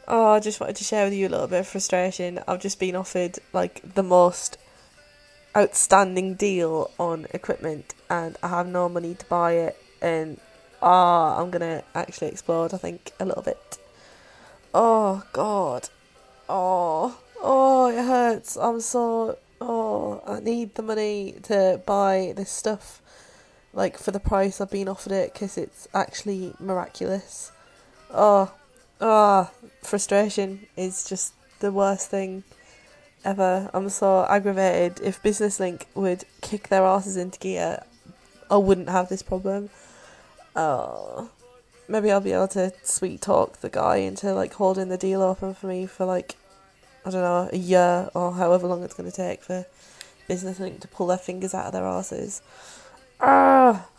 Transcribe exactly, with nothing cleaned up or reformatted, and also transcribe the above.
Oh, I just wanted to share with you a little bit of frustration. I've just been offered like the most outstanding deal on equipment and I have no money to buy it and ah, oh, I'm gonna actually explode, I think, a little bit. Oh god. Oh, oh, it hurts. I'm so oh, I need the money to buy this stuff like for the price I've been offered it because it's actually miraculous. Oh, ah, oh, frustration is just the worst thing ever. I'm so aggravated. If Business Link would kick their asses into gear, I wouldn't have this problem. Oh, maybe I'll be able to sweet talk the guy into like holding the deal open for me for like, I don't know, a year or however long it's going to take for Business Link to pull their fingers out of their asses. Ah.